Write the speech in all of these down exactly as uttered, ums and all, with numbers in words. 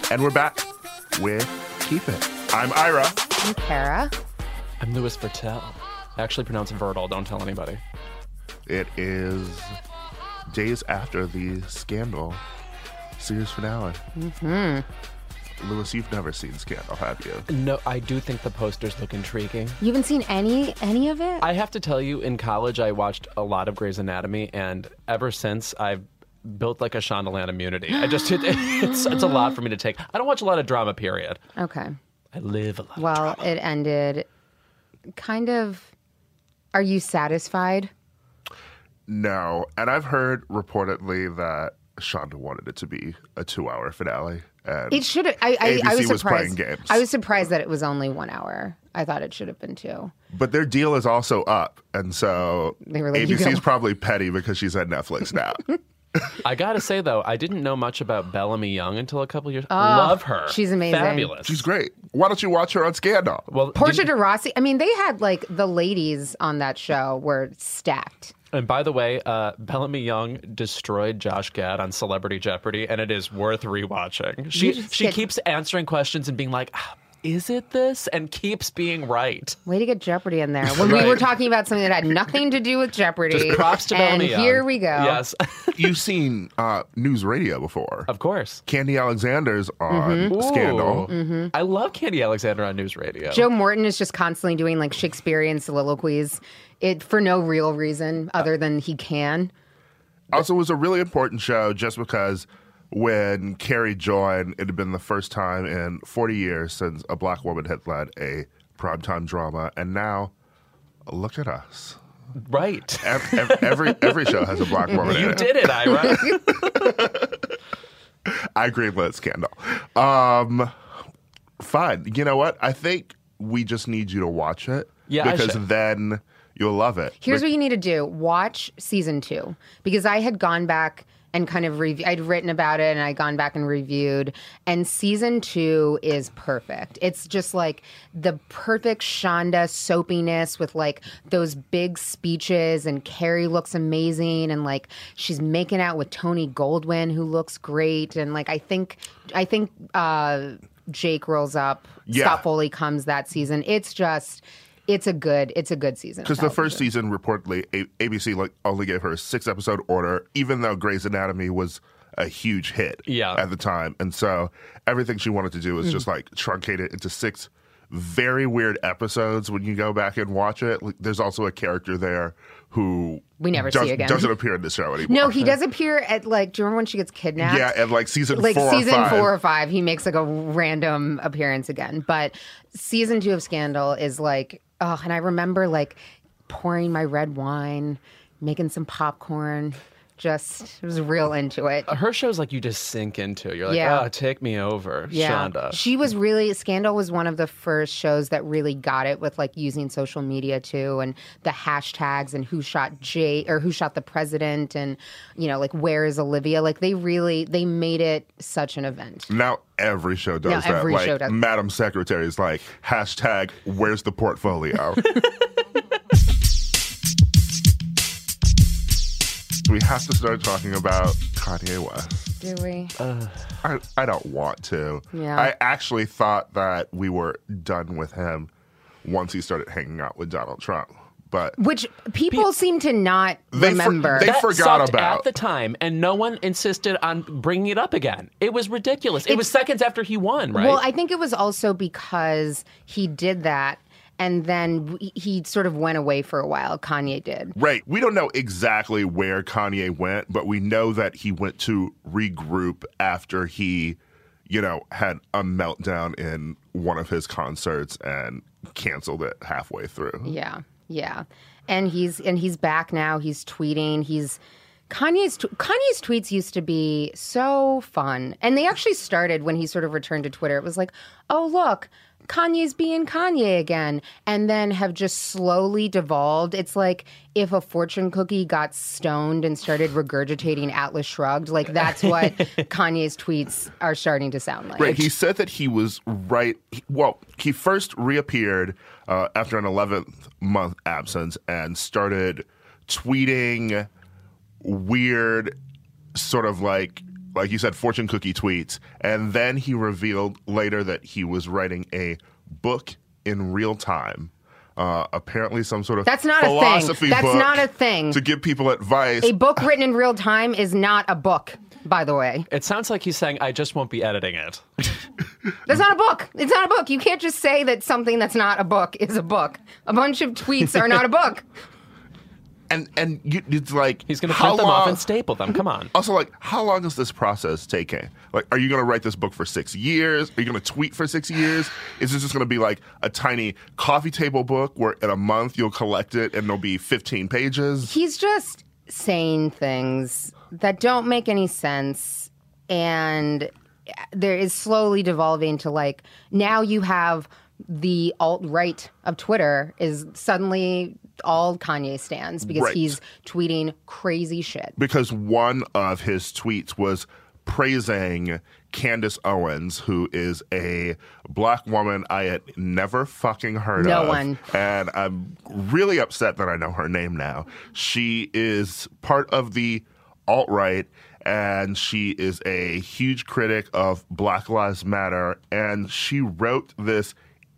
And we're back with Keep It. I'm Ira. I'm Kara. I'm Louis Vertel. I actually pronounce it Vertel. Don't tell anybody. It is days after the Scandal series finale. Mm-hmm. Louis, you've never seen Scandal, have you? No, I do think the posters look intriguing. You haven't seen any any of it? I have to tell you, in college, I watched a lot of Grey's Anatomy, and ever since, I've built like a Shondaland immunity. I just it, it's it's a lot for me to take. I don't watch a lot of drama, period. Okay. I live a lot Well, of drama. it ended kind of... Are you satisfied? No. And I've heard reportedly that Shonda wanted it to be a two-hour finale. And It should have... I, I, A B C I was was surprised. playing games. I was surprised that it was only one hour. I thought it should have been two. But their deal is also up. And so They were like, A "You B C's go." probably petty because she's at Netflix now. I gotta say, though, I didn't know much about Bellamy Young until a couple years. Love her. she's amazing. Fabulous. She's great. Why don't you watch her on Scandal? Well, Portia didn't- de Rossi. I mean, they had like the ladies on that show were stacked. And by the way, uh, Bellamy Young destroyed Josh Gad on Celebrity Jeopardy, and it is worth rewatching. She just she get- keeps answering questions and being like, "Ah, is it this? And keeps being right. Way to get Jeopardy in there. When we Right. were talking about something that had nothing to do with Jeopardy. Just props to and Bellamy Young. here we go. Yes, You've seen uh, news radio before. of course. Candy Alexander's on Mm-hmm. Scandal. Ooh. I love Candy Alexander on News Radio. Joe Morton is just constantly doing like Shakespearean soliloquies it for no real reason other than he can. Also, it was a really important show just because when Carrie joined, it had been the first time in forty years since a black woman had led a primetime drama. And now, look at us. Right. Every, every, every show has a black woman in You it. did it, Ira. I greenlit Scandal. Um, fine. You know what? I think we just need you to watch it. Yeah, I Because should. then you'll love it. Here's But- what you need to do. Watch season two. Because I had gone back and kind of rev- I'd written about it and I'd gone back and reviewed. And season two is perfect. It's just like the perfect Shonda soapiness with like those big speeches, and Carrie looks amazing, and like she's making out with Tony Goldwyn, who looks great. And like I think I think uh, Jake rolls up. Yeah. Scott Foley comes that season. It's just It's a good, it's a good season. Because the first season, reportedly, a- ABC like only gave her a six-episode order, even though Grey's Anatomy was a huge hit Yeah. at the time. And so everything she wanted to do was just like truncate it into six very weird episodes. When you go back and watch it, like, there's also a character there who We never does, see again. doesn't appear in the show anymore. No, he does appear at like. Do you remember when she gets kidnapped? Yeah, and like season like four season or five. four or five, he makes like a random appearance again. But season two of Scandal is like, oh, and I remember like pouring my red wine, making some popcorn. Just was real into it. Her shows like you just sink into. You're like, Yeah. oh, take me over, Yeah, Shonda. she was really Scandal was one of the first shows that really got it with like using social media too, and the hashtags and who shot Jay or who shot the president, and you know like where is Olivia? Like they really they made it such an event. Now every show does Now that. every like show does. Madam Secretary is like, hashtag, where's the portfolio? We have to start talking about Kanye West. Do we? I, I don't want to. Yeah. I actually thought that we were done with him once he started hanging out with Donald Trump. But Which people seem to not They for- remember. they That forgot sucked about. at the time, and no one insisted on bringing it up again. It was ridiculous. It was It's- seconds after he won, right? Well, I think it was also because he did that, and then he- he sort of went away for a while. Kanye did. Right. We don't know exactly where Kanye went, but we know that he went to regroup after he, you know, had a meltdown in one of his concerts and canceled it halfway through. Yeah, yeah, and he's and he's back now. He's tweeting. He's Kanye's tw- Kanye's tweets used to be so fun, and they actually started when he sort of returned to Twitter. It was like, oh look, Kanye's being Kanye again, and then have just slowly devolved. It's like if a fortune cookie got stoned and started regurgitating Atlas Shrugged. Like that's what Kanye's tweets are starting to sound like. Right. He said that he was right. he- Well, he first reappeared uh, after an eleventh month absence and started tweeting weird, sort of like like you said, fortune cookie tweets. And then he revealed later that he was writing a book in real time. Uh, apparently some sort of That's not philosophy a thing. That's book not a thing. to give people advice. A book written in real time is not a book, by the way. It sounds like he's saying, I just won't be editing it. That's not a book. It's not a book. You can't just say that something that's not a book is a book. A bunch of tweets are not a book. And and you, it's like He's going to how print them long, off and staple them. Come on. Also, like, how long is this process taking? Like, are you going to write this book for six years? Are you going to tweet for six years? Is this just going to be like a tiny coffee table book where in a month you'll collect it and there'll be fifteen pages? He's just saying things that don't make any sense. And there is slowly devolving to like, now you have the alt-right of Twitter is suddenly all Kanye stands because Right. he's tweeting crazy shit. Because one of his tweets was praising Candace Owens, who is a black woman I had never fucking heard No of. one. And I'm really upset that I know her name now. She is part of the alt-right, and she is a huge critic of Black Lives Matter, and she wrote this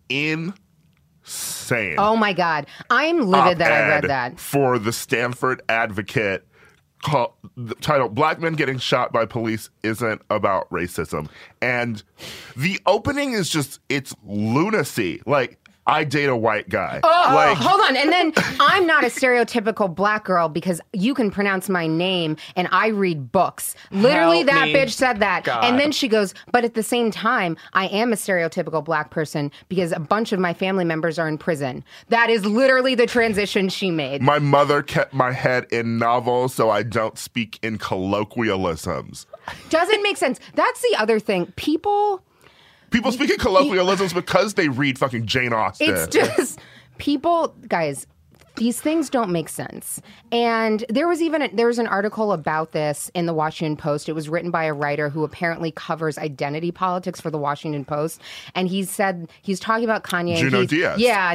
insane Oh my God. I'm livid that I read op-ed that. for the Stanford Advocate called the title Black Men Getting Shot by Police Isn't About Racism. And the opening is just, it's lunacy. Like, I date a white guy. Oh, like, hold on. And then I'm not a stereotypical black girl because you can pronounce my name and I read books. Literally, Help that me, bitch said that. God. And then she goes, but at the same time, I am a stereotypical black person because a bunch of my family members are in prison. That is literally the transition she made. my mother kept my head in novels so I don't speak in colloquialisms. Doesn't make sense. That's the other thing. People... People speak in colloquialisms because they read fucking Jane Austen. It's just people, guys. These things don't make sense. And there was even a, there was an article about this in the Washington Post. It was written by a writer who apparently covers identity politics for the Washington Post. And he said he's talking about Kanye. Juno he's- Diaz. Yeah.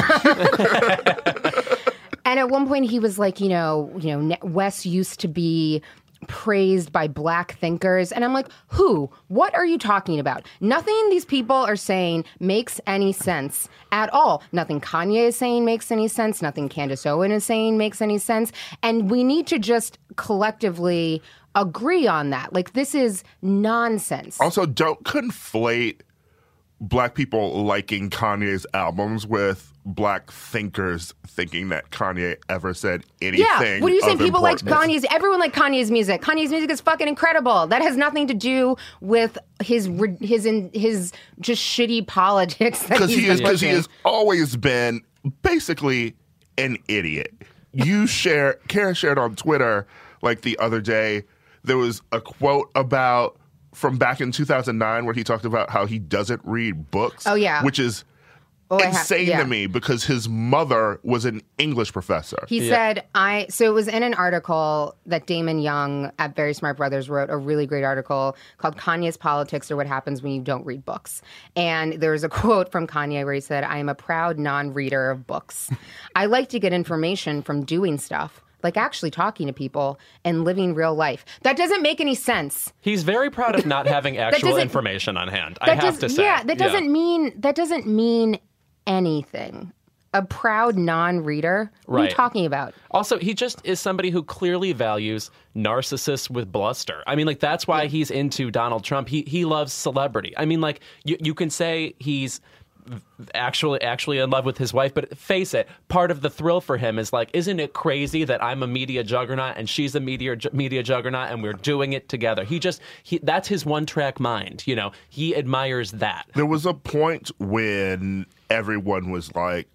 And at one point he was like, you know, you know, Wes used to be praised by black thinkers. And I'm like, who? What are you talking about? Nothing these people are saying makes any sense at all. Nothing Kanye is saying makes any sense. Nothing Candace Owen is saying makes any sense. And we need to just collectively agree on that. Like, this is nonsense. Also, don't conflate black people liking Kanye's albums with black thinkers thinking that Kanye ever said anything. Yeah, what are you saying? of People like importance. Kanye's. Everyone liked Kanye's music. Kanye's music is fucking incredible. That has nothing to do with his his his, his just shitty politics. Because he is because he pushing. has always been basically an idiot. You share Kara shared on Twitter like the other day. There was a quote about from back in two thousand nine where he talked about how he doesn't read books. Oh, yeah. which is Oh, I ha- insane yeah. to me because his mother was an English professor. He said, I, so it was in an article that Damon Young at Very Smart Brothers wrote, a really great article called Kanye's Politics or What Happens When You Don't Read Books. And there was a quote from Kanye where he said, I am a proud non-reader of books. I like to get information from doing stuff, like actually talking to people and living real life. That doesn't make any sense. He's very proud of not having actual doesn't- information on hand. I That have does- to say. Yeah, that doesn't mean, that doesn't mean anything. A proud non-reader? What are Right. you talking about? Also, he just is somebody who clearly values narcissists with bluster. I mean, like, that's why he's into Donald Trump. He he loves celebrity. I mean, like, you, you can say he's actually actually in love with his wife, but face it, part of the thrill for him is like, isn't it crazy that I'm a media juggernaut and she's a media media juggernaut and we're doing it together? He just he that's his one track mind, you know. He admires that. There was a point when everyone was like,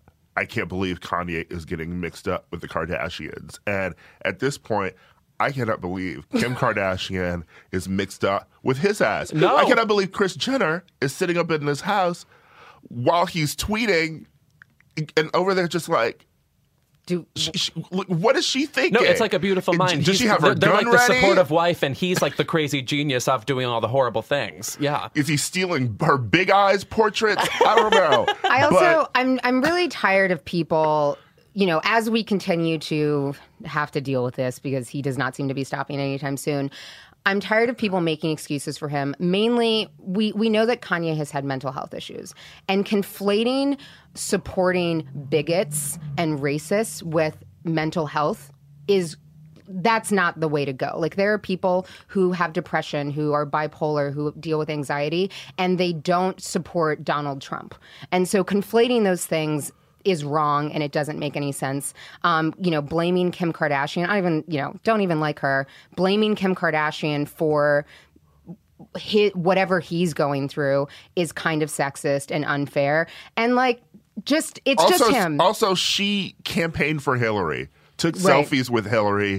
I can't believe Kanye is getting mixed up with the Kardashians. And at this point, I cannot believe Kim Kardashian is mixed up with his ass. No. I cannot believe Kris Jenner is sitting up in his house while he's tweeting and over there just like, Do, she, she, what is she thinking? No, it's like a beautiful mind. Does He's- she have her they're, they're gun like ready? the supportive wife, and he's like the crazy genius off doing all the horrible things. Yeah. Is he stealing her big eyes portraits? I don't know. I also, But I'm I'm really tired of people you know, as we continue to have to deal with this, because he does not seem to be stopping anytime soon, I'm tired of people making excuses for him. Mainly, we, we know that Kanye has had mental health issues. And conflating supporting bigots and racists with mental health is that's not the way to go. Like, there are people who have depression, who are bipolar, who deal with anxiety, and they don't support Donald Trump. And so conflating those things is wrong, and it doesn't make any sense. Um, you know, blaming Kim Kardashian, I even, you know, don't even like her, blaming Kim Kardashian for his, whatever he's going through is kind of sexist and unfair. And like, just, it's also, just him. Also, she campaigned for Hillary, took Right. selfies with Hillary.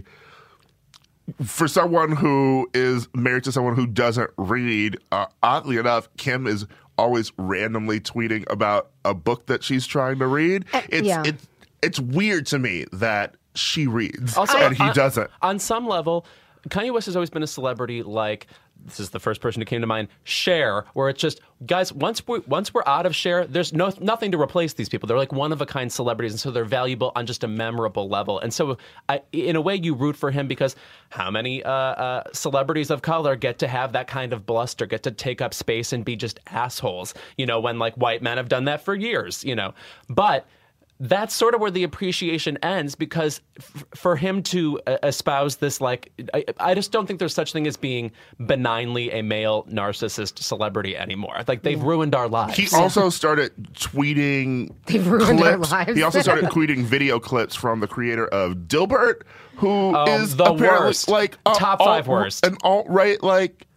For someone who is married to someone who doesn't read, uh, oddly enough, Kim is always randomly tweeting about a book that she's trying to read. It's yeah. it's it's weird to me that she reads Also, and he on- doesn't. On some level, Kanye West has always been a celebrity like, this is the first person who came to mind, Cher, where it's just, guys, once we're, once we're out of Cher, there's no nothing to replace these people. They're like one-of-a-kind celebrities, and so they're valuable on just a memorable level. And so, I, in a way, you root for him because how many uh, uh, celebrities of color get to have that kind of bluster, get to take up space and be just assholes, you know, when, like, white men have done that for years, you know. But that's sort of where the appreciation ends, because f- for him to uh, espouse this, like, I, I just don't think there's such thing as being benignly a male narcissist celebrity anymore. Like, they've ruined our lives. He also started tweeting They've ruined our clips. lives. He also started tweeting video clips from the creator of Dilbert, who Oh, is the apparently worst. like a Top five alt- worst. an alt-right like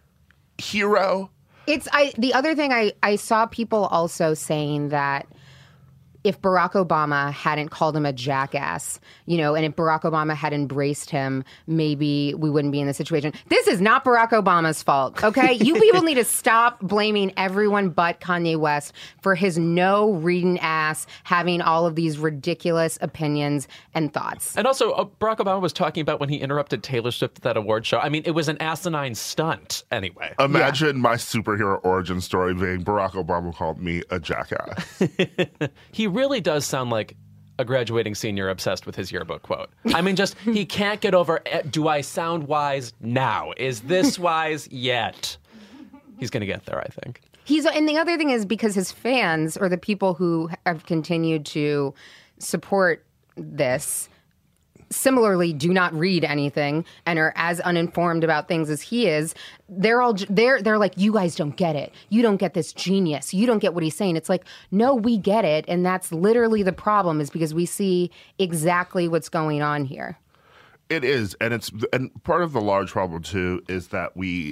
hero. It's I. The other thing I, I saw people also saying that if Barack Obama hadn't called him a jackass, you know, and if Barack Obama had embraced him, maybe we wouldn't be in this situation. This is not Barack Obama's fault, okay? You people need to stop blaming everyone but Kanye West for his no reading ass having all of these ridiculous opinions and thoughts. And also, uh, Barack Obama was talking about when he interrupted Taylor Swift at that award show. I mean, it was an asinine stunt anyway. Imagine my superhero origin story being Barack Obama called me a jackass. He really does sound like a graduating senior obsessed with his yearbook quote. I mean, just, he can't get over, eh, do I sound wise now? Is this wise yet? He's going to get there, I think. He's and the other thing is because his fans or the people who have continued to support this similarly do not read anything and are as uninformed about things as he is. They're all they're they're like, you guys don't get it. You don't get this genius. You don't get what he's saying. It's like, no, we get it, and that's literally the problem, is because we see exactly what's going on here. It is, and it's and part of the large problem too is that we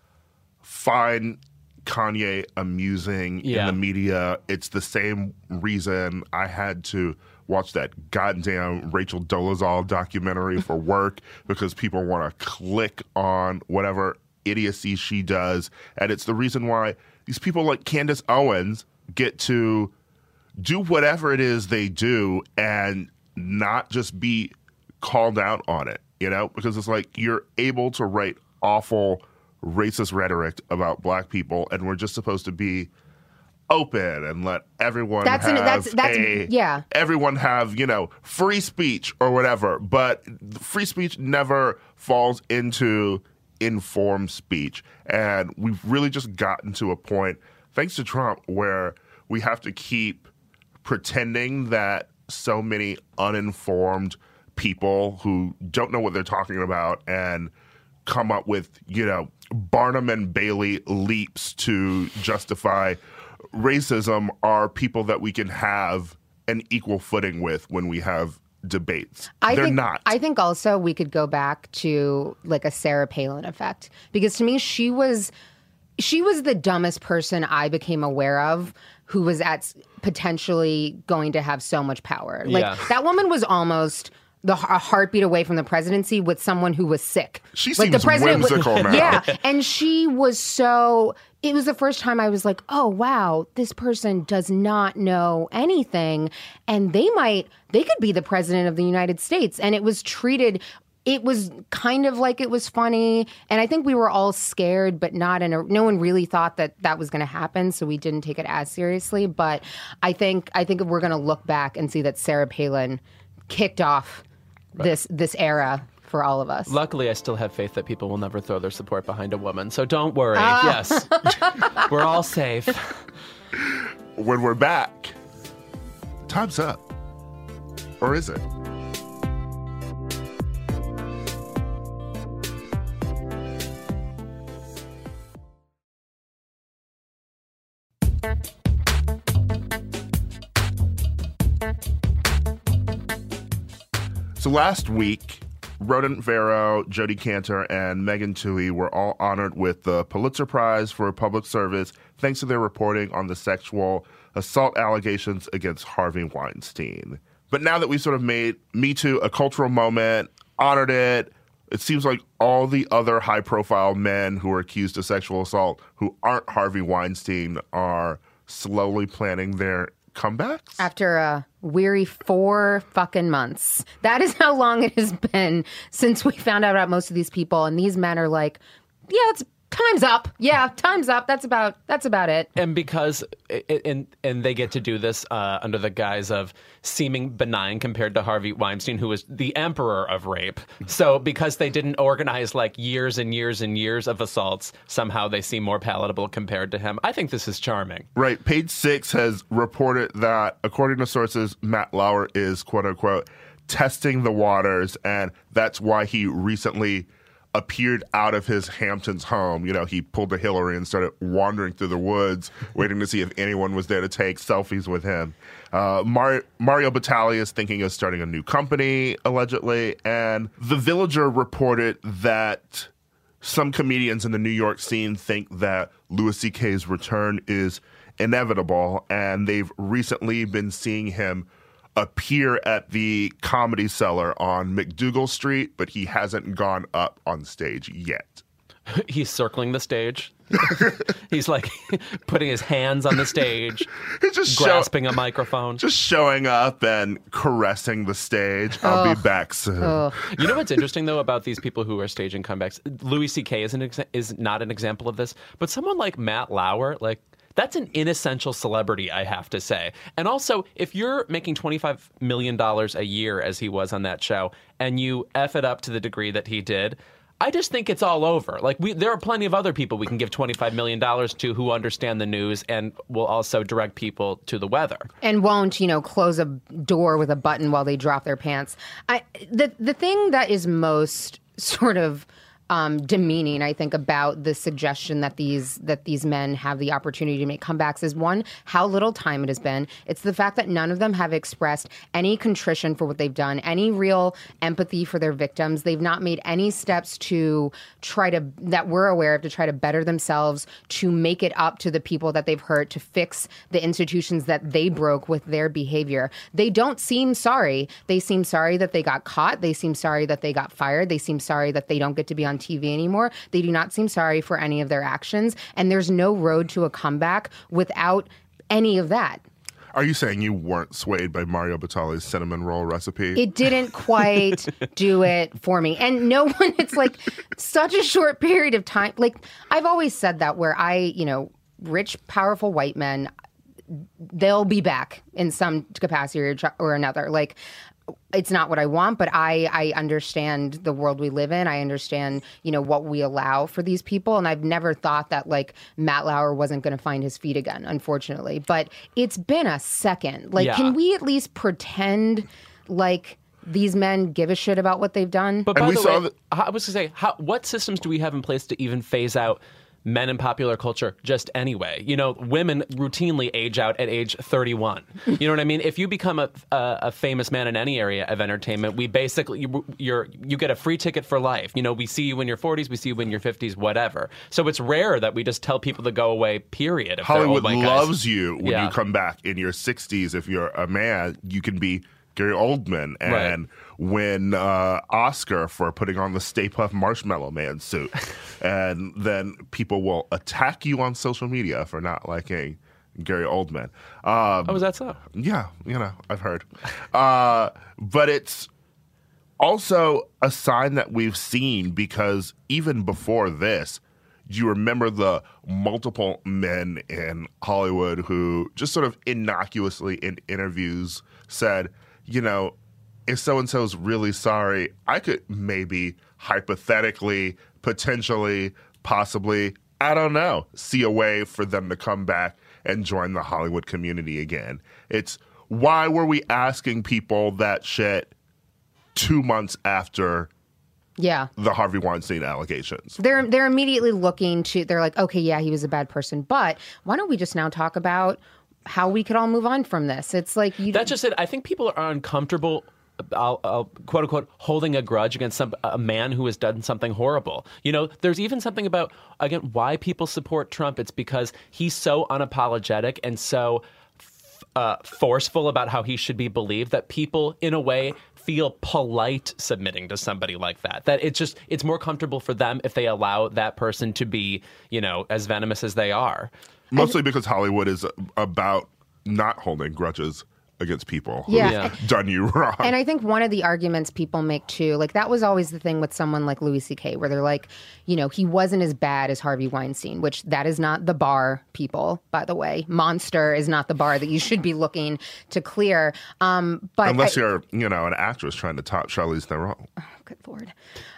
find Kanye amusing Yeah. in the media. It's the same reason I had to watch that goddamn Rachel Dolezal documentary for work, because people want to click on whatever idiocy she does, and it's the reason why these people like Candace Owens get to do whatever it is they do and not just be called out on it, you know, because it's like you're able to write awful racist rhetoric about black people, and we're just supposed to be open and let everyone That's have an- that's- that's- a, yeah. everyone have, you know, free speech or whatever, but free speech never falls into informed speech. And we've really just gotten to a point, thanks to Trump, where we have to keep pretending that so many uninformed people who don't know what they're talking about and come up with, you know, Barnum and Bailey leaps to justify racism are people that we can have an equal footing with when we have debates. I They're think, not. I think also we could go back to like a Sarah Palin effect, because to me she was she was the dumbest person I became aware of who was at potentially going to have so much power. Like Yeah. that woman was almost the a heartbeat away from the presidency with someone who was sick. She like seems whimsical now. Yeah, and she was so. It was the first time I was like, oh, wow, this person does not know anything. And they might, they could be the president of the United States. And it was treated, it was kind of like it was funny. And I think we were all scared, but not in a, no one really thought that that was going to happen. So we didn't take it as seriously. But I think, I think we're going to look back and see that Sarah Palin kicked off this this era for all of us. Luckily, I still have faith that people will never throw their support behind a woman. So don't worry. Yes. We're all safe. When we're back, time's up. Or is it? So last week, Ronan Farrow, Jodi Kantor, and Megan Twohey were all honored with the Pulitzer Prize for public service thanks to their reporting on the sexual assault allegations against Harvey Weinstein. But now that we've sort of made Me Too a cultural moment, honored it, it seems like all the other high-profile men who are accused of sexual assault who aren't Harvey Weinstein are slowly planning their comebacks? After a weary four fucking months. That is how long it has been since we found out about most of these people. And these men are like, yeah, it's time's up. Yeah, time's up. That's about that's about it. And because it, and and they get to do this uh, under the guise of seeming benign compared to Harvey Weinstein, who was the emperor of rape. So because they didn't organize like years and years and years of assaults, somehow they seem more palatable compared to him. I think this is charming. Right. Page Six has reported that, according to sources, Matt Lauer is, quote unquote, testing the waters, and that's why he recently appeared out of his Hamptons home. You know, he pulled a Hillary and started wandering through the woods, waiting to see if anyone was there to take selfies with him. Uh, Mar- Mario Batali is thinking of starting a new company, allegedly. And The Villager reported that some comedians in the New York scene think that Louis C K's return is inevitable, and they've recently been seeing him appear at the Comedy Cellar on McDougal Street, but he hasn't gone up on stage yet. He's circling the stage. He's like putting his hands on the stage, He's just grasping show- a microphone. Just showing up and caressing the stage. I'll Oh. be back soon. Oh. You know what's interesting, though, about these people who are staging comebacks? Louis C K is, an exa- is not an example of this, but someone like Matt Lauer, like, that's an inessential celebrity, I have to say. And also, if you're making twenty-five million dollars a year, as he was on that show, and you F it up to the degree that he did, I just think it's all over. Like, we, there are plenty of other people we can give twenty-five million dollars to who understand the news and will also direct people to the weather. And won't, you know, close a door with a button while they drop their pants. I the the thing that is most sort of um, demeaning, I think, about the suggestion that these that these men have the opportunity to make comebacks is, one, how little time it has been. It's the fact that none of them have expressed any contrition for what they've done, any real empathy for their victims. They've not made any steps to try to, that we're aware of, to try to better themselves, to make it up to the people that they've hurt, to fix the institutions that they broke with their behavior. They don't seem sorry. They seem sorry that they got caught. They seem sorry that they got fired. They seem sorry that they don't get to be on T V anymore. They do not seem sorry for any of their actions. And there's no road to a comeback without any of that. Are you saying you weren't swayed by Mario Batali's cinnamon roll recipe? It didn't quite do it for me. And no one, it's like such a short period of time. Like, I've always said that, where I, you know, rich, powerful white men, they'll be back in some capacity or, or another. Like, it's not what I want, but I, I understand the world we live in. I understand, you know, what we allow for these people. And I've never thought that, like, Matt Lauer wasn't going to find his feet again, unfortunately. But it's been a second. Like, Yeah. can we at least pretend like these men give a shit about what they've done? But And by we the saw way, that- I was going to say, how, what systems do we have in place to even phase out men in popular culture just anyway? You know, women routinely age out at age thirty-one. You know what I mean? If you become a, a, a famous man in any area of entertainment, we basically, you, you're, you get a free ticket for life. You know, we see you in your forties, we see you in your fifties, whatever. So it's rare that we just tell people to go away, period. If they're Hollywood old white guys. loves you when Yeah. you come back in your sixties. If you're a man, you can be Gary Oldman and Right. win uh, Oscar for putting on the Stay Puft Marshmallow Man suit. And then people will attack you on social media for not liking Gary Oldman. Um, Oh, is that so? Yeah, you know, I've heard. Uh, but it's also a sign that we've seen, because even before this, you remember the multiple men in Hollywood who just sort of innocuously in interviews said, you know, if so-and-so's really sorry, I could maybe hypothetically, potentially, possibly, I don't know, see a way for them to come back and join the Hollywood community again. It's why were we asking people that shit two months after Yeah. the Harvey Weinstein allegations? They're they're immediately looking to, they're like, okay, yeah, he was a bad person, but why don't we just now talk about how we could all move on from this? It's like you. That's just it. I think people are uncomfortable. I'll, I'll quote unquote holding a grudge against some a man who has done something horrible. You know, there's even something about, again, why people support Trump. It's because he's so unapologetic and so uh, forceful about how he should be believed that people, in a way, feel polite submitting to somebody like that. That it's just it's more comfortable for them if they allow that person to be, you know, as venomous as they are. Mostly because Hollywood is about not holding grudges against people who've Yeah. Yeah. done you wrong. And I think one of the arguments people make too, like that was always the thing with someone like Louis C K, where they're like, you know, he wasn't as bad as Harvey Weinstein, which that is not the bar, people, by the way. Monster is not the bar that you should be looking to clear. Um, but Unless I- you're, you know, an actress trying to top Charlize Theron. Good Lord.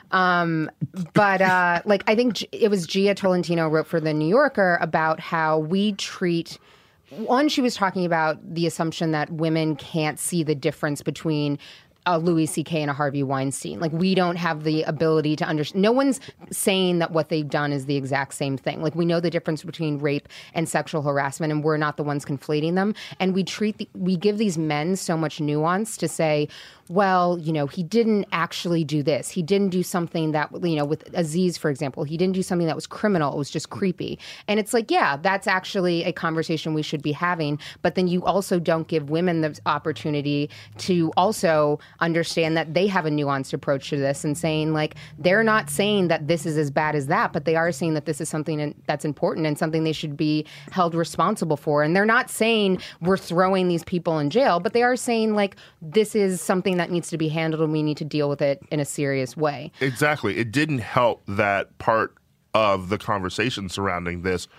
Um, but uh, like I think G- it was Gia Tolentino wrote for The New Yorker about how we treat. One, she was talking about the assumption that women can't see the difference between a Louis C K and a Harvey Weinstein. Like, we don't have the ability to understand. No one's saying that what they've done is the exact same thing. Like, we know the difference between rape and sexual harassment, and we're not the ones conflating them. And we treat, the, we give these men so much nuance to say, well, you know, he didn't actually do this. He didn't do something that, you know, with Aziz, for example, he didn't do something that was criminal. It was just creepy. And it's like, yeah, that's actually a conversation we should be having. But then you also don't give women the opportunity to also understand that they have a nuanced approach to this and saying, like, they're not saying that this is as bad as that, but they are saying that this is something that's important and something they should be held responsible for. And they're not saying we're throwing these people in jail, but they are saying, like, this is something that needs to be handled and we need to deal with it in a serious way. Exactly. It didn't help that part of the conversation surrounding this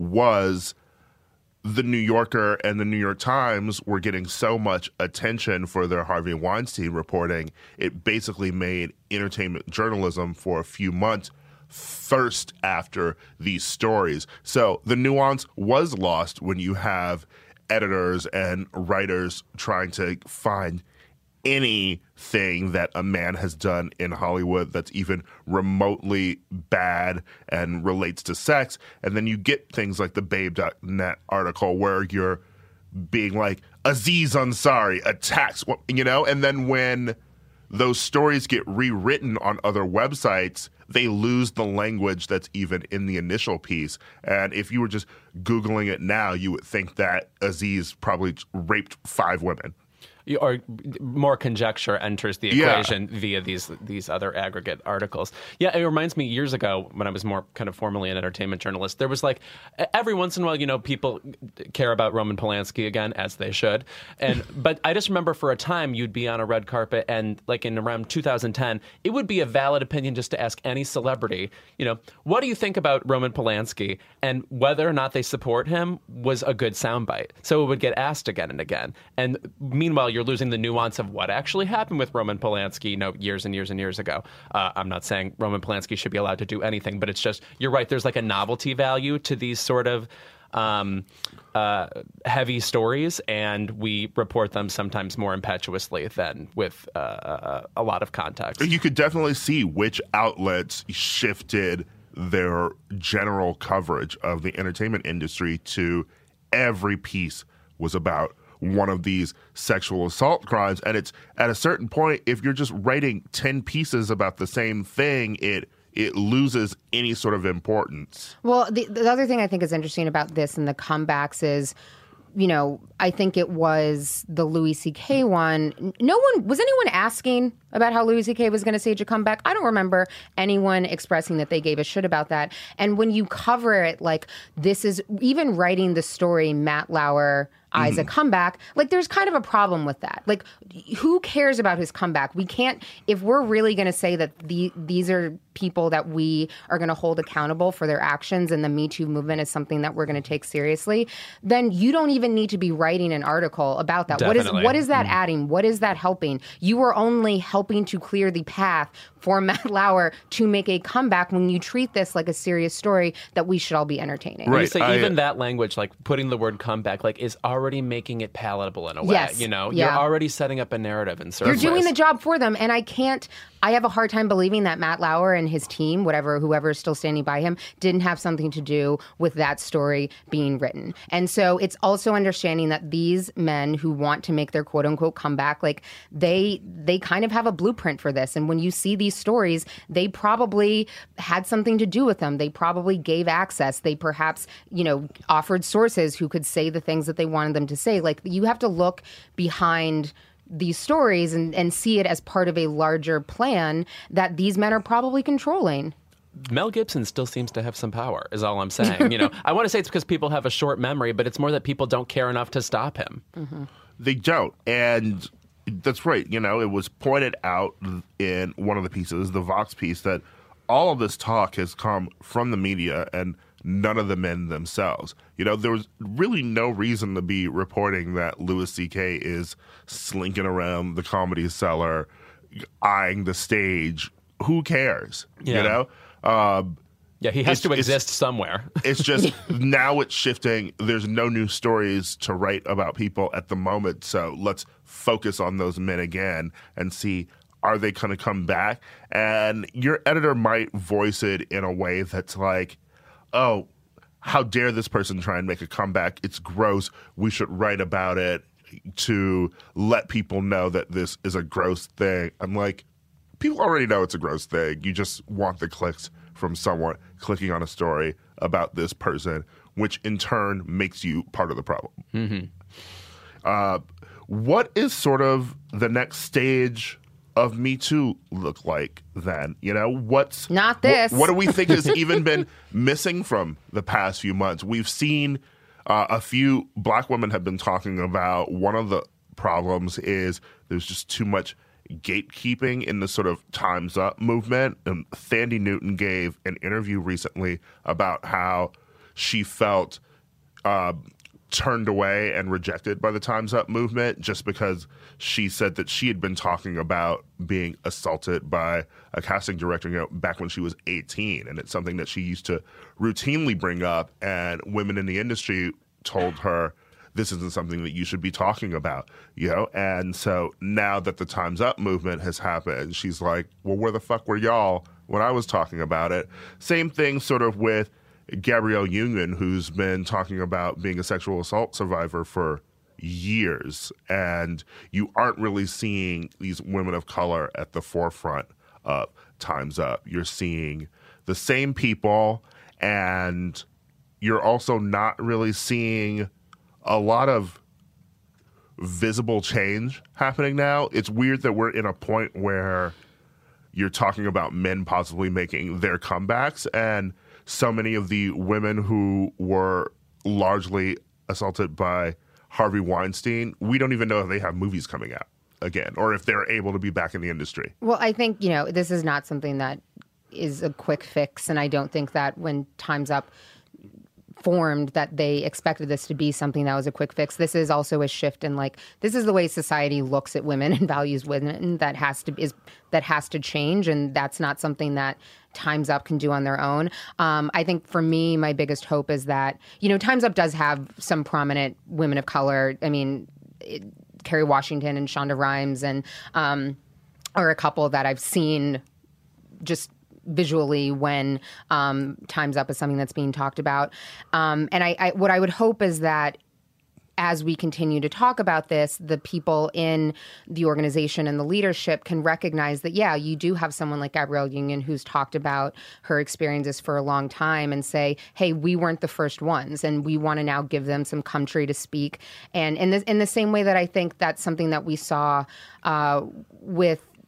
was the New Yorker and the New York Times were getting so much attention for their Harvey Weinstein reporting. It basically made entertainment journalism for a few months thirst after these stories. So the nuance was lost when you have editors and writers trying to find anything that a man has done in Hollywood that's even remotely bad and relates to sex. And then you get things like the Babe dot net article where you're being like, Aziz Ansari attacks, you know? And then when those stories get rewritten on other websites, they lose the language that's even in the initial piece. And if you were just Googling it now, you would think that Aziz probably raped five women. Or more conjecture enters the Yeah. equation via these these other aggregate articles. Yeah, it reminds me years ago when I was more kind of formally an entertainment journalist, there was like every once in a while, you know, people care about Roman Polanski again, as they should. And but I just remember for a time you'd be on a red carpet and like in around two thousand ten, it would be a valid opinion just to ask any celebrity, you know, what do you think about Roman Polanski? And whether or not they support him was a good soundbite. So it would get asked again and again. And meanwhile, you're losing the nuance of what actually happened with Roman Polanski, you know, years and years and years ago. Uh, I'm not saying Roman Polanski should be allowed to do anything, but it's just, you're right, there's like a novelty value to these sort of um, uh, heavy stories, and we report them sometimes more impetuously than with uh, a lot of context. You could definitely see which outlets shifted their general coverage of the entertainment industry to every piece was about one of these sexual assault crimes. And it's at a certain point, if you're just writing ten pieces about the same thing, it it loses any sort of importance. Well, the, the other thing I think is interesting about this and the comebacks is, you know, I think it was the Louis C K one. No one, was anyone asking about how Louis C K was going to stage a comeback. I don't remember anyone expressing that they gave a shit about that. And when you cover it like this is, even writing the story, Matt Lauer eyes a comeback, like there's kind of a problem with that. Like, who cares about his comeback? We can't, if we're really going to say that the, these are people that we are going to hold accountable for their actions and the Me Too movement is something that we're going to take seriously, then you don't even need to be writing an article about that. What is what is that mm. adding? What is that helping? You are only helping to clear the path for Matt Lauer to make a comeback when you treat this like a serious story that we should all be entertaining. Right. So I, even that language, like putting the word comeback, like is already making it palatable in a way. Yes. You know, yeah. you're already setting up a narrative in certain You're doing ways. the job for them, and I can't. I have a hard time believing that Matt Lauer and his team, whatever, whoever is still standing by him, didn't have something to do with that story being written. And so it's also understanding that these men who want to make their quote unquote comeback, like they they kind of have a blueprint for this. And when you see these stories, they probably had something to do with them. They probably gave access. They perhaps, you know, offered sources who could say the things that they wanted them to say. Like, you have to look behind these stories and, and see it as part of a larger plan that these men are probably controlling. Mel Gibson still seems to have some power, is all I'm saying. You know, I want to say it's because people have a short memory, but it's more that people don't care enough to stop him. Mm-hmm. They don't. And that's right. You know, it was pointed out in one of the pieces, the Vox piece, that all of this talk has come from the media and none of the men themselves. You know, there was really no reason to be reporting that Louis C K is slinking around the Comedy Cellar, eyeing the stage. Who cares? Yeah. You know? Um, yeah, he has to exist somewhere. It's just now it's shifting. There's no new stories to write about people at the moment. So let's focus on those men again and see, are they going to come back? And your editor might voice it in a way that's like, oh, how dare this person try and make a comeback? It's gross. We should write about it to let people know that this is a gross thing. I'm like, people already know it's a gross thing. You just want the clicks from someone clicking on a story about this person, which in turn makes you part of the problem. Mm-hmm. Uh, what is sort of the next stage of Me Too look like then? You know, what's not this? What, what do we think has even been missing from the past few months? We've seen uh, a few black women have been talking about one of the problems is there's just too much gatekeeping in the sort of Time's Up movement. And Thandie Newton gave an interview recently about how she felt uh, turned away and rejected by the Time's Up movement just because she said that she had been talking about being assaulted by a casting director, you know, back when she was eighteen. And it's something that she used to routinely bring up. And women in the industry told her, this isn't something that you should be talking about, you know? And so now that the Time's Up movement has happened, she's like, well, where the fuck were y'all when I was talking about it? Same thing sort of with Gabrielle Union, who's been talking about being a sexual assault survivor for years. And you aren't really seeing these women of color at the forefront of Time's Up. You're seeing the same people, and you're also not really seeing a lot of visible change happening now. It's weird that we're in a point where you're talking about men possibly making their comebacks, and so many of the women who were largely assaulted by Harvey Weinstein, we don't even know if they have movies coming out again or if they're able to be back in the industry. Well, I think, you know, this is not something that is a quick fix, and I don't think that when Time's Up formed that they expected this to be something that was a quick fix. This is also a shift in, like, this is the way society looks at women and values women that has to is that has to change, and that's not something that Time's Up can do on their own. Um, I think for me, my biggest hope is that, you know, Time's Up does have some prominent women of color. I mean, it, Kerry Washington and Shonda Rhimes and um, are a couple that I've seen just visually when um, Time's Up is something that's being talked about. Um, and I, I, what I would hope is that as we continue to talk about this, the people in the organization and the leadership can recognize that, yeah, you do have someone like Gabrielle Union who's talked about her experiences for a long time and say, hey, we weren't the first ones, and we want to now give them some country to speak. And in the, in the same way that I think that's something that we saw uh, with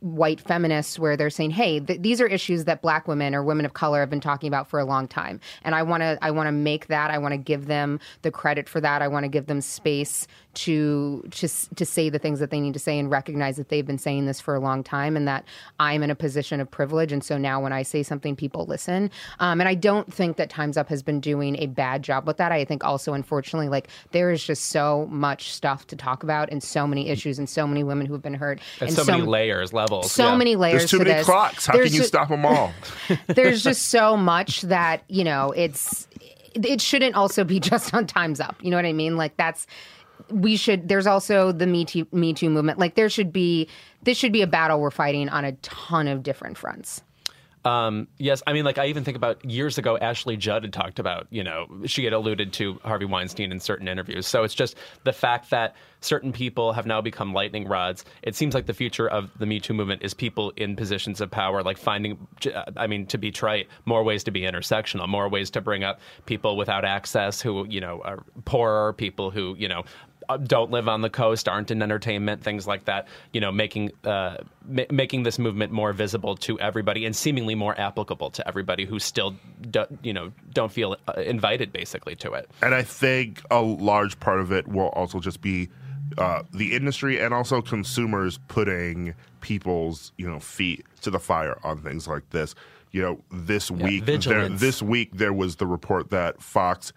white feminists where they're saying, hey, th- these are issues that black women or women of color have been talking about for a long time. And I want to I want to make that. I want to give them the credit for that. I want to give them space to, to to say the things that they need to say and recognize that they've been saying this for a long time and that I'm in a position of privilege. And so now when I say something, people listen. Um, and I don't think that Time's Up has been doing a bad job with that. I think also, unfortunately, like there is just so much stuff to talk about and so many issues and so many women who have been hurt. And, and so, so many layers, levels. So yeah. many layers There's too to many this. clocks. How There's can you ju- stop them all? There's just so much that, you know, it's it shouldn't also be just on Time's Up. You know what I mean? Like that's we should there's also the Me Too Me Too movement. Like there should be this should be a battle we're fighting on a ton of different fronts. Um, yes, I mean, like I even think about years ago, Ashley Judd had talked about, you know, she had alluded to Harvey Weinstein in certain interviews. So it's just the fact that certain people have now become lightning rods. It seems like the future of the Me Too movement is people in positions of power, like finding, I mean, to be trite, more ways to be intersectional, more ways to bring up people without access who, you know, are poorer, people who, you know, don't live on the coast, aren't in entertainment, things like that, you know, making uh, ma- making this movement more visible to everybody and seemingly more applicable to everybody who still, do, you know, don't feel uh, invited, basically, to it. And I think a large part of it will also just be uh, the industry and also consumers putting people's, you know, feet to the fire on things like this. You know, this Yeah, week, there, vigilance. this week there was the report that Fox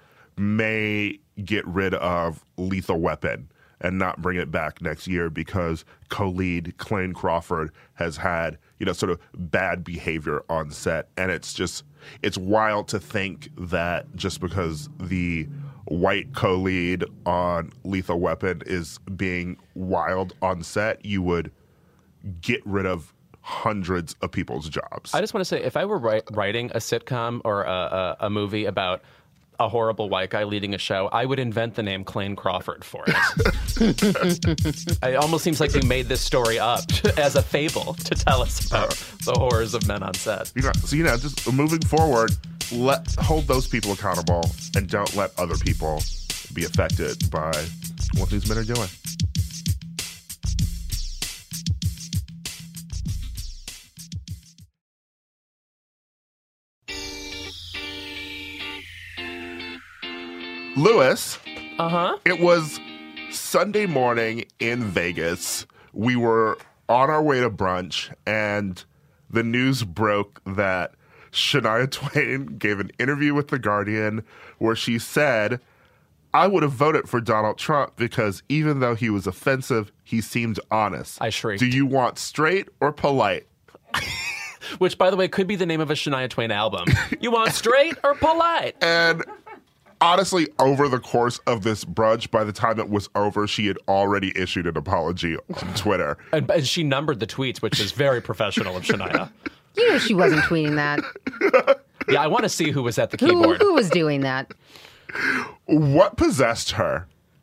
may get rid of Lethal Weapon and not bring it back next year because co-lead Clayne Crawford has had, you know, sort of bad behavior on set. And it's just, it's wild to think that just because the white co-lead on Lethal Weapon is being wild on set, you would get rid of hundreds of people's jobs. I just want to say, if I were write, writing a sitcom or a, a, a movie about a horrible white guy leading a show, I would invent the name Clayne Crawford for it. It almost seems like you made this story up as a fable to tell us about the horrors of men on set. You know, so, you know, just moving forward, let hold those people accountable and don't let other people be affected by what these men are doing. Lewis, Uh-huh. it was Sunday morning in Vegas. We were on our way to brunch, and the news broke that Shania Twain gave an interview with The Guardian where she said, I would have voted for Donald Trump because even though he was offensive, he seemed honest. I shrieked. Do you want straight or polite? Which, by the way, could be the name of a Shania Twain album. You want straight or polite? And honestly, over the course of this brunch, by the time it was over, she had already issued an apology on Twitter. And, and she numbered the tweets, which is very professional of Shania. You know she wasn't tweeting that. Yeah, I want to see who was at the Who, keyboard. who was doing that? What possessed her?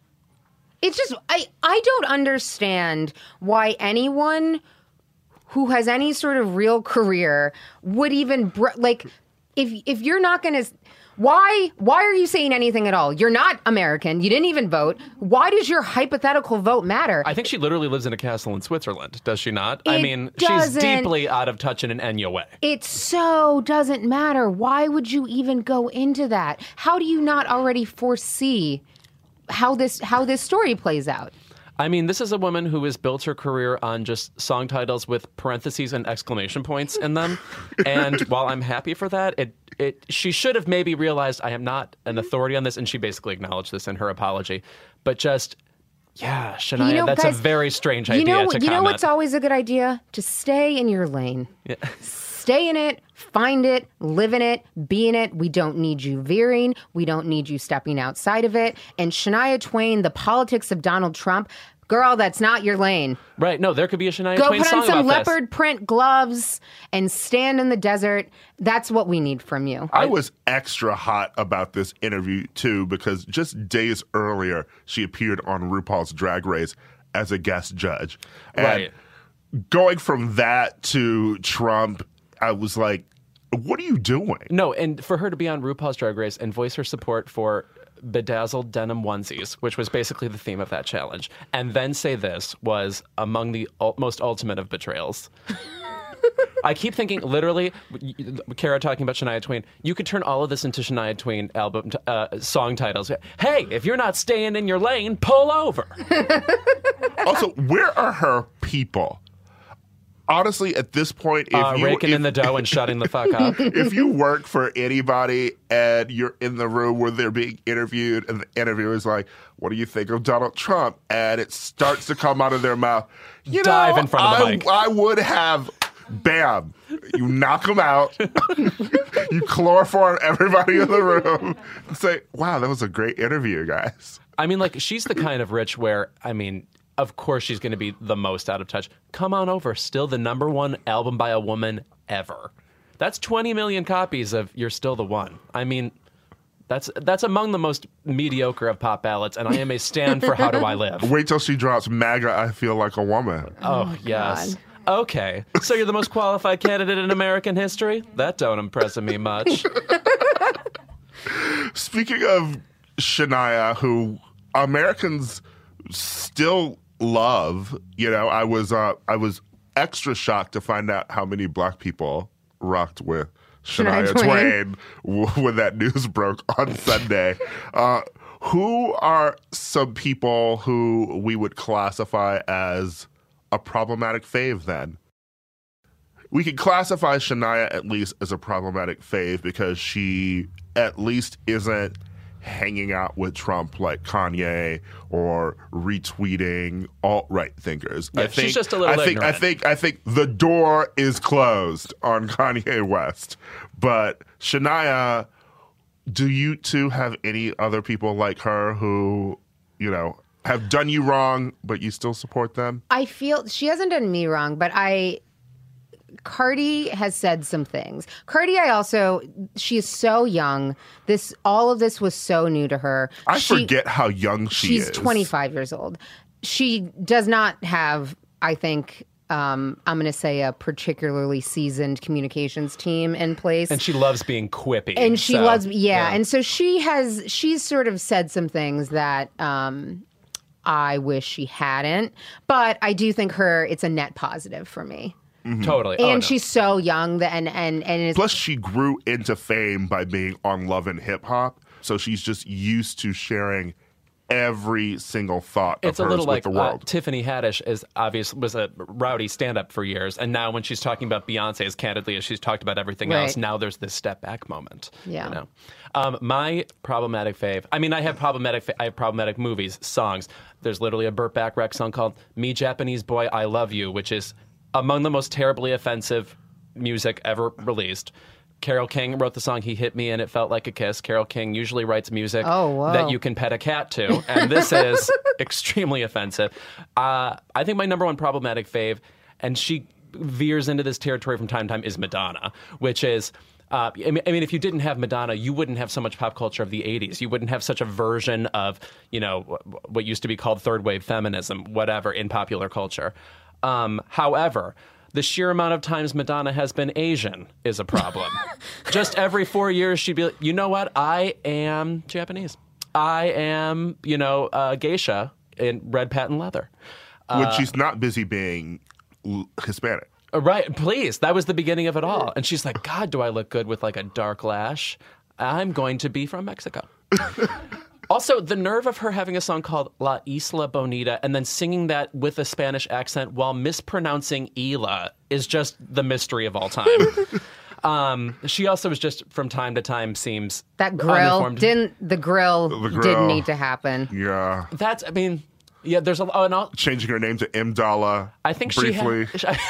It's just I I don't understand why anyone who has any sort of real career would even br- like if if you're not going to why why are you saying anything at all? You're not American. You didn't even vote. Why does your hypothetical vote matter? I think she literally lives in a castle in Switzerland, does she not? I It mean, she's doesn't- deeply out of touch in an Enya way. It so doesn't matter. Why would you even go into that? How do you not already foresee how this how this story plays out? I mean, this is a woman who has built her career on just song titles with parentheses and exclamation points in them. And while I'm happy for that, it it she should have maybe realized I am not an authority on this, and she basically acknowledged this in her apology. But just, yeah, Shania, You know, that's guys, a very strange You idea know, to you know comment. what's always a good idea? To stay in your lane. Yeah. Stay in it, find it, live in it, be in it. We don't need you veering. We don't need you stepping outside of it. And Shania Twain, the politics of Donald Trump, girl, that's not your lane. Right, no, there could be a Shania Go Twain put song on some about this. leopard print gloves and stand in the desert. That's what we need from you. I was extra hot about this interview, too, because just days earlier, she appeared on RuPaul's Drag Race as a guest judge. And Right. going from that to Trump, I was like, what are you doing? No, and for her to be on RuPaul's Drag Race and voice her support for bedazzled denim onesies, which was basically the theme of that challenge, and then say this was among the ul- most ultimate of betrayals. I keep thinking, literally, Kara talking about Shania Twain, you could turn all of this into Shania Twain album uh, song titles. Hey, if you're not staying in your lane, pull over. Also, where are her people? Honestly, at this point, if uh, you raking if, in the dough and shutting the fuck up. if you work for anybody and you're in the room where they're being interviewed and the interviewer is like, what do you think of Donald Trump? And it starts to come out of their mouth. You Dive know, in front of the I, mic. I would have, bam, you knock them out. You chloroform everybody in the room and say, wow, that was a great interview, guys. I mean, like, she's the kind of rich where, I mean, of course she's going to be the most out of touch. Come on over. Still the number one album by a woman ever. That's twenty million copies of You're Still the One. I mean, that's that's among the most mediocre of pop ballads, and I am a stan for How Do I Live. Wait till she drops MAGA, I Feel Like a Woman. Oh, yes. Okay. So you're the most qualified candidate in American history? That don't impress me much. Speaking of Shania, who Americans still love, you know, I was uh, I was extra shocked to find out how many black people rocked with Shania, Shania Twain, Twain w- when that news broke on Sunday. Uh, who are some people who we would classify as a problematic fave then? We could classify Shania at least as a problematic fave because she at least isn't hanging out with Trump like Kanye or retweeting alt-right thinkers. Yeah, I think, she's just a little I think, ignorant. I think I think the door is closed on Kanye West. But Shania, do you two have any other people like her who, you know, have done you wrong, but you still support them? I feel she hasn't done me wrong, but I Cardi has said some things. Cardi, I also, she is so young. This, all of this was so new to her. I She- forget how young she she's is. twenty-five years old. She does not have, I think, um, I'm going to say a particularly seasoned communications team in place. And she loves being quippy. And she so, loves, yeah. And so she has, she's sort of said some things that um, I wish she hadn't. But I do think her, it's a net positive for me. Totally. And Oh, no. she's so young that, and, and, and it's, Plus, she grew into fame by being on Love and Hip Hop, so she's just used to sharing every single thought of It's a hers little with like the uh, world. Tiffany Haddish is obvious was a rowdy stand-up for years, and now when she's talking about Beyonce as candidly as she's talked about everything Right. else, now there's this step back moment. Yeah. You know? Um, my problematic fave. I mean, I have problematic. Fa- I have problematic movies, songs. There's literally a Burt Bacharach song called "Me Japanese Boy, I Love You," which is among the most terribly offensive music ever released. Carole King wrote the song "He Hit Me and It Felt Like a Kiss." Carole King usually writes music Oh, whoa. that you can pet a cat to, and this is extremely offensive. Uh, I think my number one problematic fave, and she veers into this territory from time to time, is Madonna, which is. Uh, I, mean, I mean, if you didn't have Madonna, you wouldn't have so much pop culture of the eighties. You wouldn't have such a version of, you know, what used to be called third wave feminism, whatever, in popular culture. Um, however, the sheer amount of times Madonna has been Asian is a problem. Just every four years, she'd be like, you know what? I am Japanese. I am, you know, uh, geisha in red patent leather. when she's not busy being l- Hispanic. Uh, Right, please. That was the beginning of it all. And she's like, God, do I look good with like a dark lash? I'm going to be from Mexico. Also, the nerve of her having a song called La Isla Bonita and then singing that with a Spanish accent while mispronouncing Ela is just the mystery of all time. um, she also was just, from time to time, seems that grill uninformed. didn't, the grill, The grill. didn't need to happen. Yeah. That's, I mean, yeah, there's a, oh, and I'll, Changing her name to Mdala I think briefly. she had,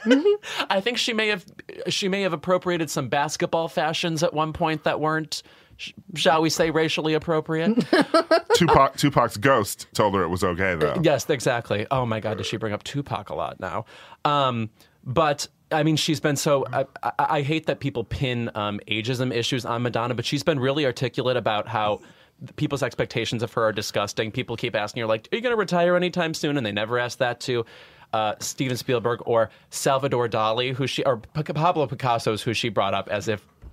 I think she may have she may have appropriated some basketball fashions at one point that weren't, sh- shall we say, racially appropriate. Tupac, Tupac's ghost told her it was okay, though. Yes, exactly. Oh my God, does she bring up Tupac a lot now? Um, but I mean, she's been so. I, I, I hate that people pin um, ageism issues on Madonna, but she's been really articulate about how people's expectations of her are disgusting. People keep asking her, like, "Are you going to retire anytime soon?" And they never ask that to uh, Steven Spielberg or Salvador Dali, who she or P- Pablo Picasso's, who she brought up as if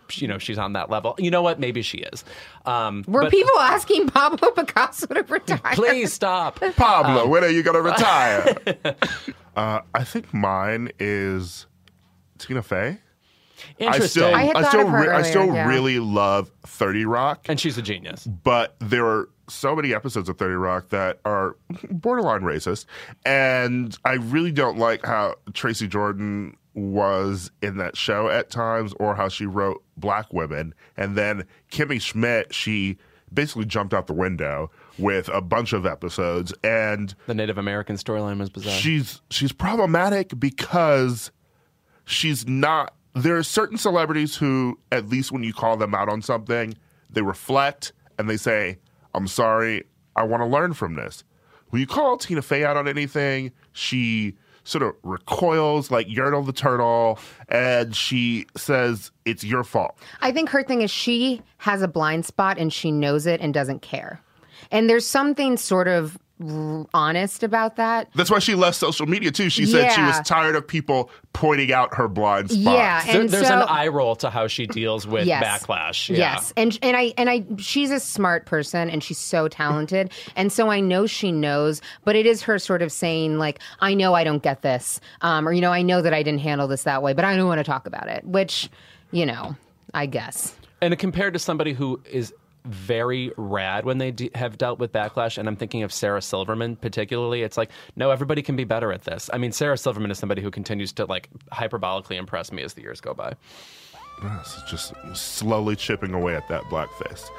you know, she's on that level. You know what? Maybe she is. Um, Were but people asking Pablo Picasso to retire? please stop. Pablo, when are you going to retire? uh, I think mine is Tina Fey. I Interesting. still, I had I thought still, of her re- I still earlier, yeah. really love thirty Rock, and she's a genius. but there are so many episodes of thirty Rock that are borderline racist, and I really don't like how Tracy Jordan was in that show at times, or how she wrote Black Women, and then Kimmy Schmidt, she basically jumped out the window with a bunch of episodes, and The Native American storyline was bizarre. she's she's problematic because she's not. There are certain celebrities who, at least when you call them out on something, they reflect and they say, I'm sorry, I want to learn from this. When you call Tina Fey out on anything, she sort of recoils like Yertle the turtle, and she says, it's your fault. I think her thing is she has a blind spot and she knows it and doesn't care. And there's something sort of r- honest about that. That's why she left social media, too. She said she Yeah. was tired of people pointing out her blind spots. Yeah, There- and there's so, an eye roll to how she deals with Yes. backlash. Yeah. Yes, and and I and I she's a smart person and she's so talented, and so I know she knows. But it is her sort of saying like, I know I don't get this, um, or you know, I know that I didn't handle this that way, but I don't want to talk about it. Which, you know, I guess. And compared to somebody who is very rad when they de- have dealt with backlash, and I'm thinking of Sarah Silverman particularly, it's like, no, everybody can be better at this. I mean, Sarah Silverman is somebody who continues to like hyperbolically impress me as the years go by. Yes, just slowly chipping away at that blackface.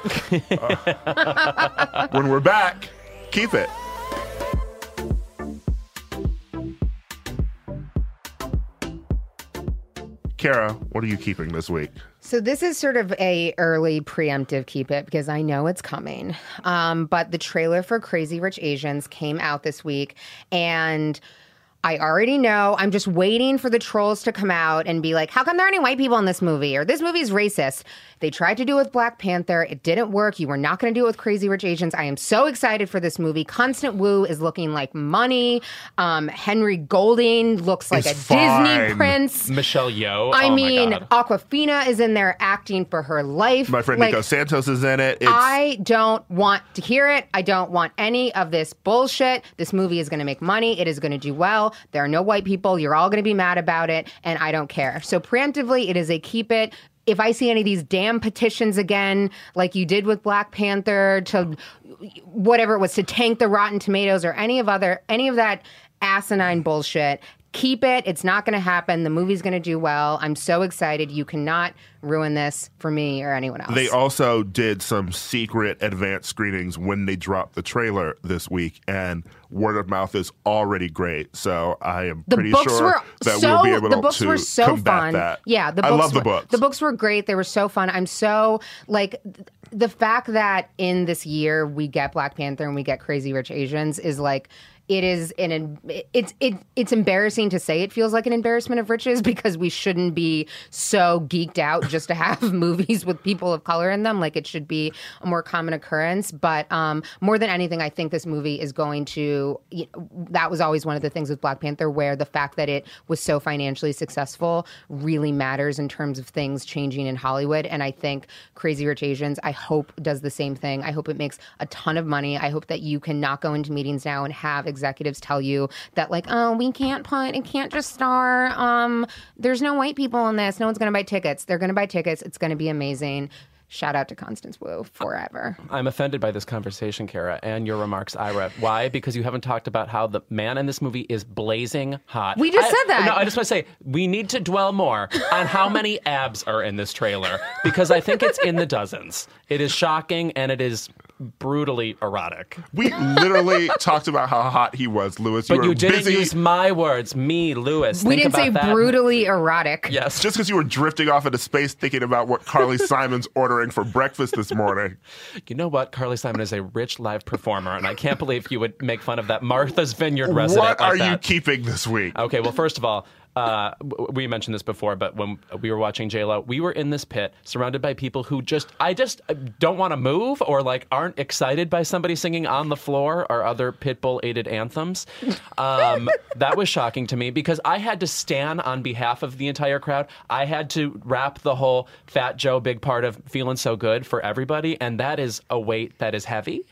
Uh, when we're back, keep it. Kara, what are you keeping this week? So this is sort of a early preemptive keep it because I know it's coming. Um, but the trailer for Crazy Rich Asians came out this week, and I already know. I'm just waiting for the trolls to come out and be like, how come there aren't any white people in this movie? Or this movie's racist. They tried to do it with Black Panther. It didn't work. You were not going to do it with Crazy Rich Asians. I am so excited for this movie. Constant Wu is looking like money. Um, Henry Golding looks like It's a fine. Disney prince. Michelle Yeoh. I oh mean, my God. Aquafina is in there acting for her life. My friend Like, Nico Santos is in it. It's, I don't want to hear it. I don't want any of this bullshit. This movie is going to make money. It is going to do well. There are no white people. You're all going to be mad about it, and I don't care. So preemptively, it is a keep it. If I see any of these damn petitions again, like you did with Black Panther, to whatever it was, to tank the Rotten Tomatoes or any of other any of that asinine bullshit, keep it. It's not going to happen. The movie's going to do well. I'm so excited. You cannot ruin this for me or anyone else. They also did some secret advanced screenings when they dropped the trailer this week, and word of mouth is already great. So I am The pretty books sure were that so, we'll be able the to books were so combat fun. that. Yeah, the I books love the were, books. The books were great. They were so fun. I'm so like th- the fact that in this year we get Black Panther and we get Crazy Rich Asians is like. It is an it's it it's embarrassing to say it feels like an embarrassment of riches because we shouldn't be so geeked out just to have movies with people of color in them. Like it should be a more common occurrence. But um, more than anything, I think this movie is going to. You know, that was always one of the things with Black Panther, where the fact that it was so financially successful really matters in terms of things changing in Hollywood. And I think Crazy Rich Asians, I hope, does the same thing. I hope it makes a ton of money. I hope that you can not go into meetings now and have executives tell you that like, oh, we can't put, it can't just star, um, there's no white people in this. No one's going to buy tickets. They're going to buy tickets. It's going to be amazing. Shout out to Constance Wu forever. I'm offended by this conversation, Kara, and your remarks, Ira. Why? Because you haven't talked about how the man in this movie is blazing hot. We just I- said that. No, I just want to say we need to dwell more on how many abs are in this trailer because I think it's in the dozens. It is shocking and it is brutally erotic. We literally talked about how hot he was, Lewis. But you, you were didn't busy. use my words, me, Lewis. We Think didn't say about that. brutally erotic. Yes. Just because you were drifting off into space thinking about what Carly Simon's ordering for breakfast this morning. You know what? Carly Simon is a rich live performer, and I can't believe you would make fun of that Martha's Vineyard resident What like are that. you keeping this week? Okay, well, first of all, uh, we mentioned this before, but when we were watching J-Lo, we were in this pit surrounded by people who just, I just don't want to move or like aren't excited by somebody singing On the Floor or other Pitbull-aided anthems. Um, that was shocking to me because I had to stand on behalf of the entire crowd. I had to rap the whole Fat Joe big part of Feeling So Good for everybody, and that is a weight that is heavy.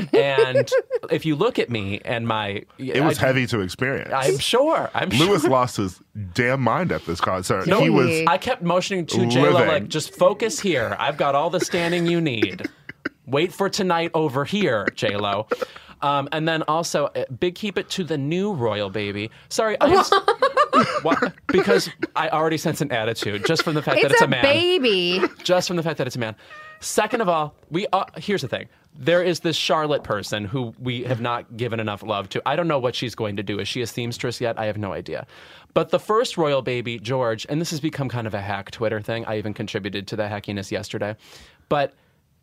And if you look at me and my... It was I, heavy to experience. I'm sure. I'm sure. Lewis lost his damn mind at this concert. No, he was I kept motioning to J-Lo, living. like, just focus here. I've got all the standing you need. Wait for tonight over here, J-Lo. Um, and then also, uh, big keep it to the new royal baby. Sorry, I just, what? Because I already sense an attitude just from the fact It's that it's a, a man. baby. Just from the fact that it's a man. Second of all, we uh, here's the thing. There is this Charlotte person who we have not given enough love to. I don't know what she's going to do. Is she a seamstress yet? I have no idea. But the first royal baby, George, and this has become kind of a hack Twitter thing. I even contributed to the hackiness yesterday. But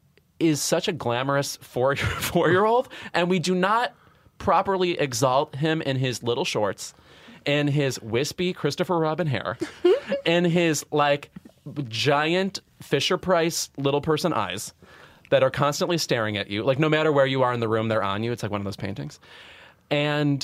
is such a glamorous four, four-year-old, and we do not properly exalt him in his little shorts, in his wispy Christopher Robin hair, in his, like, giant Fisher-Price little person eyes that are constantly staring at you. Like, no matter where you are in the room, they're on you. It's like one of those paintings. And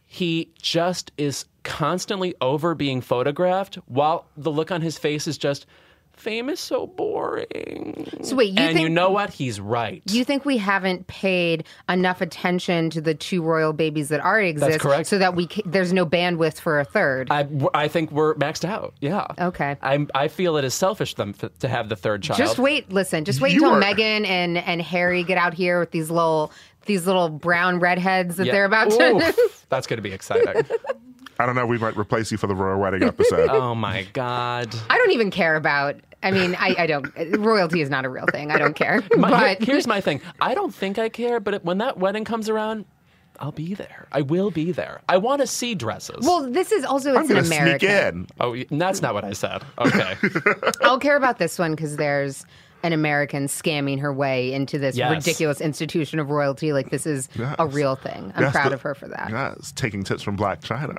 he just is constantly over being photographed while the look on his face is just, fame is so boring. So wait, you and think, you know what? He's right. You think we haven't paid enough attention to the two royal babies that already exist? That's correct. So that we ca- there's no bandwidth for a third. I, I think we're maxed out. Yeah. Okay. I I feel it is selfish them f- to have the third child. Just wait. Listen. Just wait You until are- Meghan and and Harry get out here with these little these little brown redheads that Yeah. they're about to. Oof, that's going to be exciting. I don't know. We might replace you for the royal wedding episode. Oh my God. I don't even care about. I mean, I, I don't. Royalty is not a real thing. I don't care. My, but here's my thing. I don't think I care, but it, when that wedding comes around, I'll be there. I will be there. I want to see dresses. well, this is also I'm it's an going to sneak American. in. oh, y- that's not what I said. Okay. I'll care about this one because there's an American scamming her way into this Yes. ridiculous institution of royalty. Like this is Yes. a real thing. I'm Yes, proud the- of her for that. Yes, taking tips from Black China.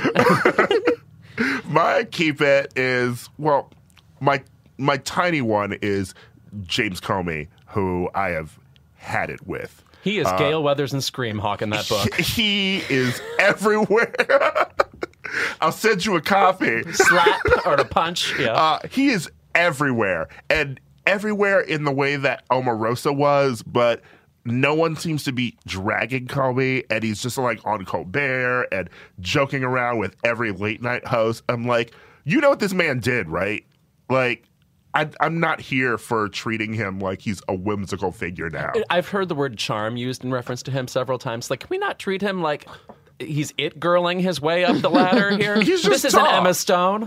My keep it is, well, my my tiny one is James Comey, who I have had it with. He is Gale Weathers and Scream Hawk in that book. He is everywhere. I'll send you a copy. Slap or to punch. Yeah. Uh, he is everywhere, and everywhere in the way that Omarosa was, but no one seems to be dragging Comey, and he's just like on Colbert and joking around with every late night host. I'm like, you know what this man did, right? Like, I, I'm not here for treating him like he's a whimsical figure now. I've heard the word charm used in reference to him several times. Like, can we not treat him like he's it girling his way up the ladder here? He's just this isn't tall. Emma Stone.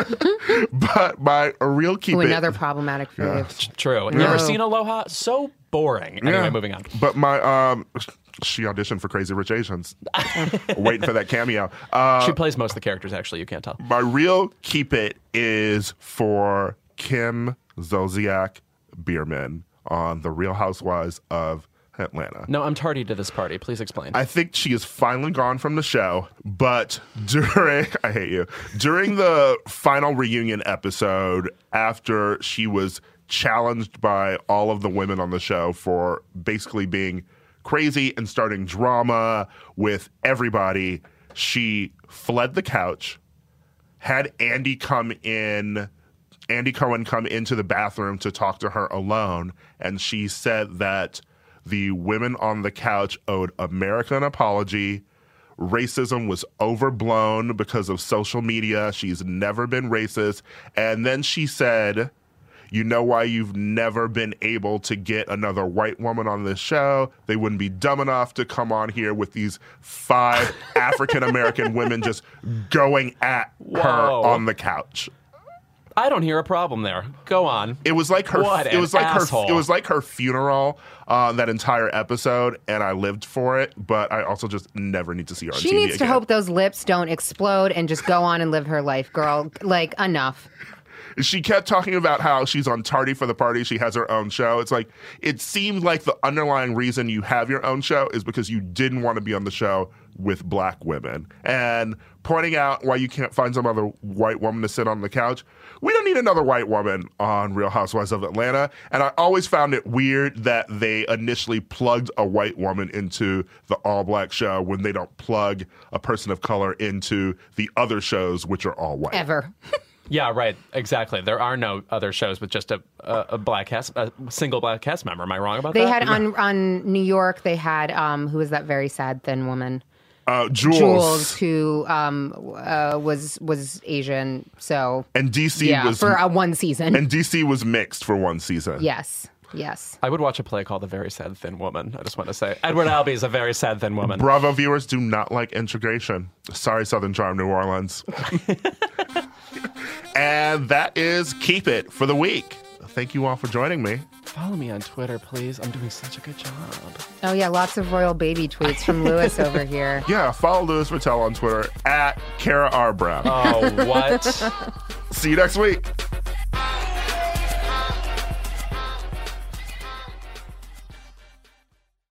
But my a real keep Ooh, it. another problematic for you. True. You ever seen Aloha? So boring. Anyway, Yeah. moving on. But my um, she auditioned for Crazy Rich Asians, waiting for that cameo. Uh, She plays most of the characters, actually. You can't tell. my real keep it is for Kim Zolciak Bierman on The Real Housewives of Atlanta. No, I'm tardy to this party. Please explain. I think she is finally gone from the show, but during I hate you during the final reunion episode, after she was challenged by all of the women on the show for basically being crazy and starting drama with everybody, she fled the couch, had Andy come in. Andy Cohen come into the bathroom to talk to her alone, and she said that the women on the couch owed America an apology. Racism was overblown because of social media. She's never been racist. And then she said, you know why you've never been able to get another white woman on this show? They wouldn't be dumb enough to come on here with these five African-American women just going at her Whoa. on the couch. I don't hear a problem there. Go on. It was like her. What it an was like asshole. her. It was like her funeral. Uh, that entire episode, and I lived for it. But I also just never need to see her on She T V needs to again. hope those lips don't explode and just go on and live her life, girl. Like, enough. She kept talking about how she's on Tardy for the Party. She has her own show. It's like, it seemed like the underlying reason you have your own show is because you didn't want to be on the show with black women and pointing out why you can't find some other white woman to sit on the couch. We don't need another white woman on Real Housewives of Atlanta. And I always found it weird that they initially plugged a white woman into the all-black show when they don't plug a person of color into the other shows, which are all white. Ever. Yeah, right. Exactly. There are no other shows with just a, a, a black cast, a single black cast member. Am I wrong about They that? had on on New York. They had um, who was that very sad thin woman? Uh, Jules. Jules, who um, uh, was was Asian. So And D C yeah, was for uh, one season. and D C was mixed for one season. yes, yes. I would watch a play called The Very Sad Thin Woman. I just want to say. Edward Albee is a very sad thin woman. Bravo viewers do not like integration. Sorry, Southern Charm, New Orleans. And that is Keep It for the week. Thank you all for joining me. Follow me on Twitter, please. I'm doing such a good job. Oh yeah, lots of royal baby tweets from Lewis over here. Yeah, follow Louis Vuittel on Twitter at Kara R. Brown. Oh, what? See you next week.